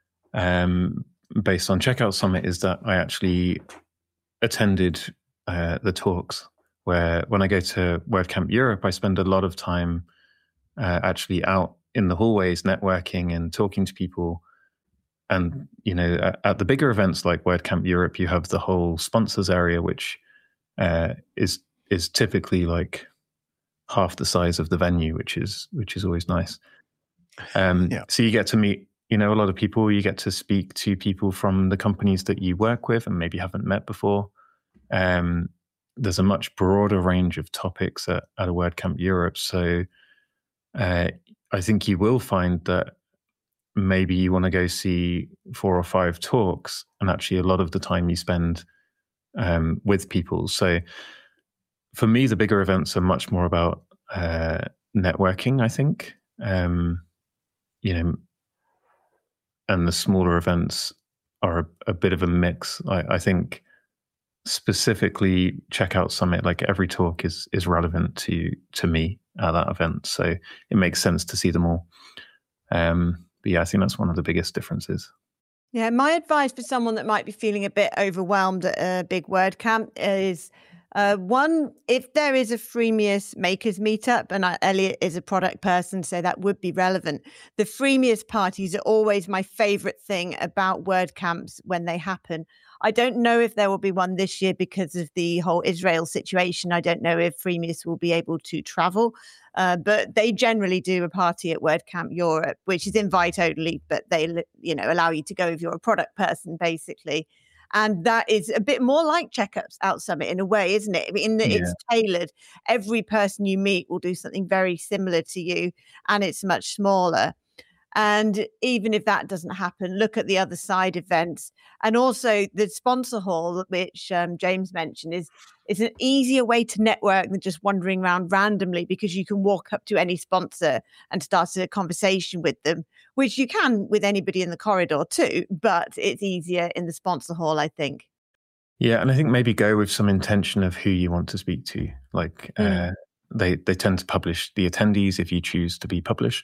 based on Checkout Summit, is that I actually attended the talks, where when I go to WordCamp Europe, I spend a lot of time actually out in the hallways networking and talking to people. And, at the bigger events like WordCamp Europe, you have the whole sponsors area, which is typically like half the size of the venue, which is always nice. So you get to meet, a lot of people. You get to speak to people from the companies that you work with and maybe haven't met before. There's a much broader range of topics at a WordCamp Europe. So I think you will find that maybe you want to go see 4 or 5 talks, and actually a lot of the time you spend with people. So for me, the bigger events are much more about networking, I think, and the smaller events are a bit of a mix. I think specifically Checkout Summit, like every talk is relevant to me at that event. So it makes sense to see them all. But yeah, I think that's one of the biggest differences. Yeah, my advice for someone that might be feeling a bit overwhelmed at a big WordCamp is one, if there is a Freemius makers meetup, and Elliot is a product person, so that would be relevant. The Freemius parties are always my favorite thing about WordCamps when they happen. I don't know if there will be one this year because of the whole Israel situation. I don't know if Freemius will be able to travel, but they generally do a party at WordCamp Europe, which is invite only, but they, allow you to go if you're a product person, basically. And that is a bit more like Checkout Summit in a way, isn't it? I mean, it's tailored. Every person you meet will do something very similar to you, and it's much smaller. And even if that doesn't happen, look at the other side events. And also the sponsor hall, which James mentioned, is an easier way to network than just wandering around randomly, because you can walk up to any sponsor and start a conversation with them, which you can with anybody in the corridor too, but it's easier in the sponsor hall, I think. Yeah, and I think maybe go with some intention of who you want to speak to. Like they tend to publish the attendees if you choose to be published.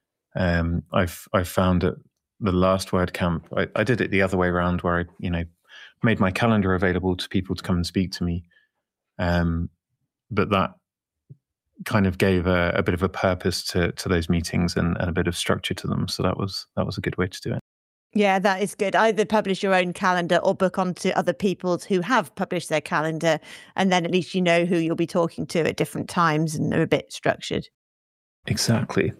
I've found at the last WordCamp, I did it the other way around, where I, made my calendar available to people to come and speak to me. But that kind of gave a bit of a purpose to those meetings and a bit of structure to them. So that was a good way to do it. Yeah, that is good. Either publish your own calendar or book onto other people's who have published their calendar, and then at least you know who you'll be talking to at different times, and they're a bit structured. Exactly.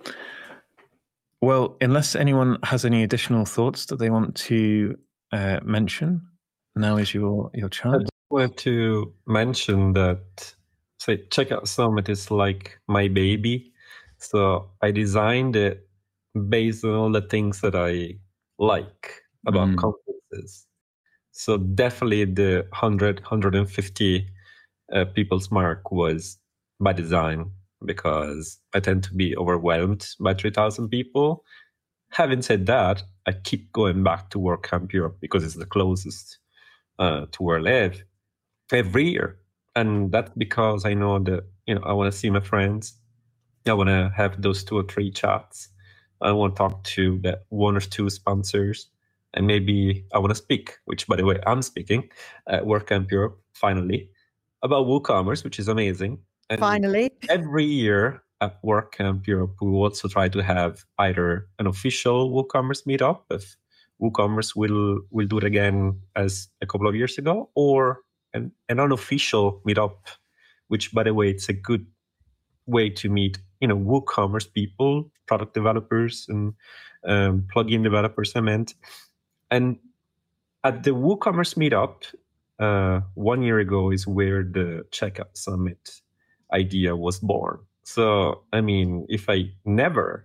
Well, unless anyone has any additional thoughts that they want to mention, now is your chance. I just want to mention that, say, Checkout Summit is like my baby. So I designed it based on all the things that I like about conferences. So definitely the 150 people's mark was by design, because I tend to be overwhelmed by 3,000 people. Having said that, I keep going back to WordCamp Europe because it's the closest to where I live every year. And that's because I know that, I want to see my friends. I want to have those 2 or 3 chats. I want to talk to that 1 or 2 sponsors. And maybe I want to speak, which, by the way, I'm speaking at WordCamp Europe, finally, about WooCommerce, which is amazing. And finally, every year at WordCamp Europe, we will also try to have either an official WooCommerce meetup, if WooCommerce will do it again as a couple of years ago, or an unofficial meetup, which, by the way, it's a good way to meet, WooCommerce people, product developers, and plugin developers, I meant. And at the WooCommerce meetup, 1 year ago is where the Checkout Summit idea was born. So, I mean, if I never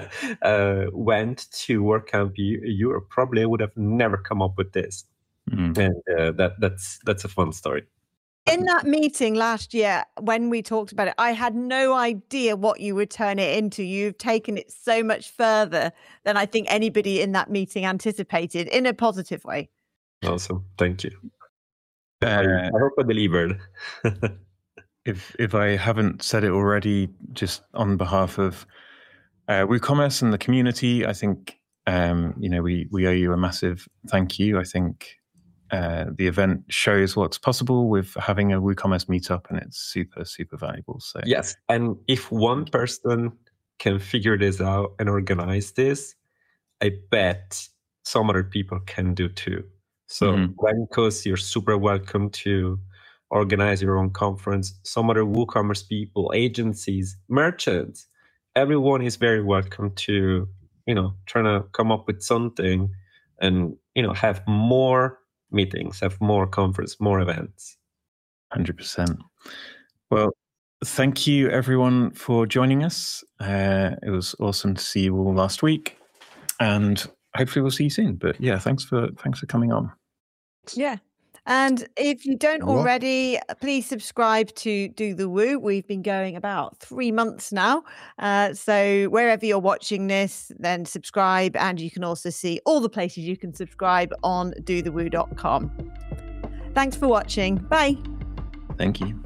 went to WordCamp Europe, probably I would have never come up with this. And that's a fun story. In that meeting last year, when we talked about it, I had no idea what you would turn it into. You've taken it so much further than I think anybody in that meeting anticipated, in a positive way. Awesome. Thank you. I hope I delivered. If I haven't said it already, just on behalf of WooCommerce and the community, I think we owe you a massive thank you. I think the event shows what's possible with having a WooCommerce meetup, and it's super, super valuable. So yes, and if one person can figure this out and organize this, I bet some other people can do too. So Glencos, you're super welcome to organize your own conference. Some other WooCommerce people, agencies, merchants, everyone is very welcome to, trying to come up with something and, have more meetings, have more conference, more events. 100%. Well, thank you everyone for joining us. It was awesome to see you all last week, and hopefully we'll see you soon. But yeah, thanks for coming on. Yeah. And if you don't already, please subscribe to Do the Woo. We've been going about 3 months now. So wherever you're watching this, then subscribe. And you can also see all the places you can subscribe on dothewoo.com. Thanks for watching. Bye. Thank you.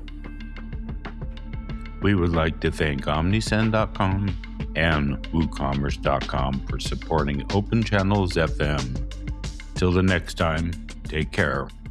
We would like to thank omnisend.com and WooCommerce.com for supporting Open Channels FM. Till the next time, take care.